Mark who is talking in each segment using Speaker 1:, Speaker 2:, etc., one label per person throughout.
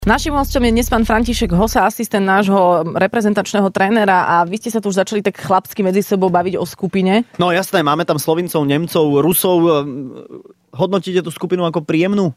Speaker 1: Naším hosťom je dnes pán František Hosa, asistent nášho reprezentačného trénera, a vy ste sa tu už začali tak chlapsky medzi sebou baviť o skupine.
Speaker 2: No jasné, máme tam Slovincov, Nemcov, Rusov. Hodnotíte tú skupinu ako príjemnú?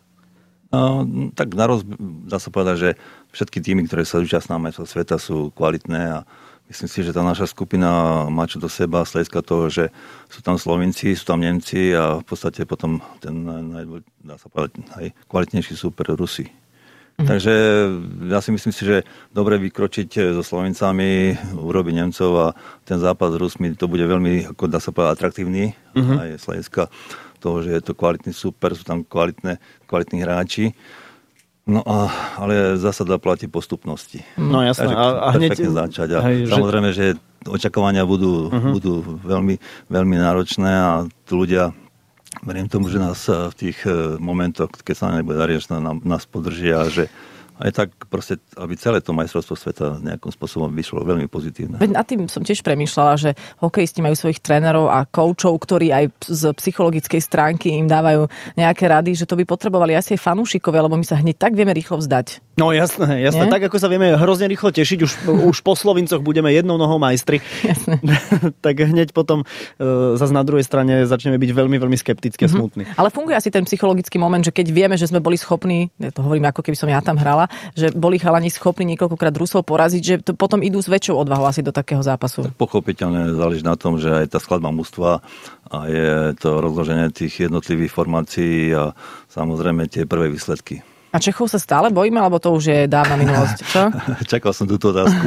Speaker 3: Tak dá sa povedať, že všetky týmy, ktoré sa zúčastnia majstrovstiev sveta, sú kvalitné a myslím si, že tá naša skupina má čo do seba z hľadiska toho, že sú tam Slovinci, sú tam Nemci a v podstate potom ten dá sa povedať, najkvalitnejší súper Rusi. Takže ja si myslím, že dobre vykročiť so Slovencami, urobiť Nemcov a ten zápas s Rusmi, to bude veľmi, ako dá sa povedať, atraktívny. Aj z hľadiska toho, že je to kvalitný super, sú tam kvalitní hráči. No ale zásada platí postupnosti.
Speaker 2: No jasné.
Speaker 3: Takže
Speaker 2: a hneď
Speaker 3: začať. A samozrejme, že očakávania budú veľmi, veľmi náročné a ľudia, verím tomu, že nás v tých momentoch, keď sa nebude dariť, nás podržia, že aj tak proste, aby celé to majstrovstvo sveta nejakým spôsobom vyšlo veľmi pozitívne.
Speaker 1: Veď nad tým som tiež premýšľala, že hokejisti majú svojich trénerov a koučov, ktorí aj z psychologickej stránky im dávajú nejaké rady, že to by potrebovali asi aj fanúšikovia, lebo my sa hneď tak vieme rýchlo vzdať.
Speaker 2: No jasné. Nie? Tak ako sa vieme hrozne rýchlo tešiť, už po Slovincoch budeme jednou nohou majstri. Jasné. Tak hneď potom zase na druhej strane začneme byť veľmi, veľmi skeptickí a smutní.
Speaker 1: Ale funguje asi ten psychologický moment, že keď vieme, že sme boli schopní, ja to hovorím ako keby som ja tam hrala, že boli chalani schopní niekoľkokrát Rusov poraziť, že to potom idú s väčšou odvahou asi do takého zápasu.
Speaker 3: Tak pochopiteľne záleží na tom, že aj tá skladba mužstva a je to rozloženie tých jednotlivých formácií a samozrejme tie prvé výsledky.
Speaker 1: A Čechov sa stále bojíme, alebo to už je dávna minulosť? Čo?
Speaker 3: Čakal som túto otázku.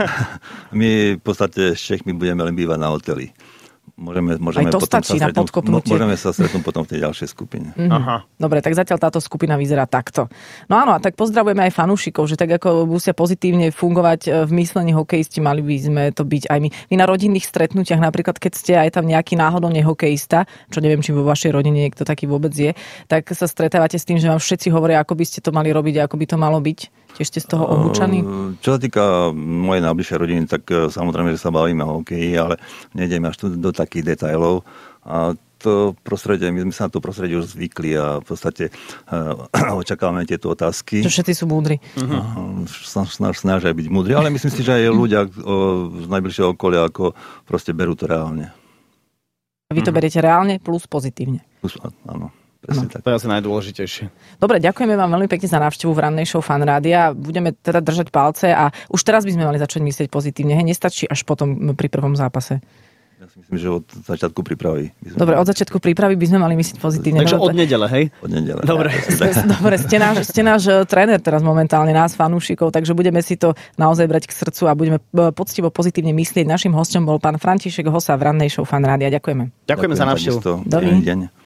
Speaker 3: My v podstate s Čechmi budeme len bývať na hoteli. Môžeme
Speaker 1: aj to stačí na podkopnutie.
Speaker 3: Môžeme sa stretnúť potom v tej ďalšej skupine.
Speaker 2: Aha.
Speaker 1: Dobre, tak zatiaľ táto skupina vyzerá takto. No áno, a tak pozdravujeme aj fanúšikov, že tak ako musia pozitívne fungovať v myslení hokejisti, mali by sme to byť aj my. Vy na rodinných stretnutiach, napríklad keď ste aj tam nejaký náhodou nehokejista, čo neviem, či vo vašej rodine niekto taký vôbec je, tak sa stretávate s tým, že vám všetci hovoria, ako by ste to mali robiť a ako by to malo byť? Tiež ste z toho obúčaní? Čo
Speaker 3: sa týka mojej najbližšej rodiny, tak samozrejme, že sa bavíme o hokeji, ale nejdeme až do takých detailov. A to prostredie, my sme sa na to prostredie už zvykli a v podstate očakávame tieto otázky.
Speaker 1: Čo všetci sú múdri.
Speaker 3: Snažia byť múdri, ale myslím si, že aj ľudia z najbližšieho okolia ako proste berú to reálne.
Speaker 1: Vy to beriete reálne plus pozitívne.
Speaker 3: Áno. Tak.
Speaker 2: To je asi najdôležitejšie.
Speaker 1: Dobre, ďakujeme vám veľmi pekne za návštevu v rannej show Fan Rádia. Budeme teda držať palce a už teraz by sme mali začať myslieť pozitívne. Nestačí až potom pri prvom zápase.
Speaker 3: Ja si myslím, že od začiatku prípravy.
Speaker 1: Dobre, od začiatku prípravy by sme mali myslieť pozitívne.
Speaker 2: Takže od nedele, hej?
Speaker 3: Od nedele.
Speaker 2: Dobre.
Speaker 1: Dobre, ste náš tréner teraz momentálne, nás fanúšikov, takže budeme si to naozaj brať k srdcu a budeme poctivo pozitívne myslieť. Naším hosťom bol pán František Hosa v rannej show Fan Rádia. Ďakujeme.
Speaker 2: Ďakujeme za návštevu.
Speaker 3: Dobrý deň.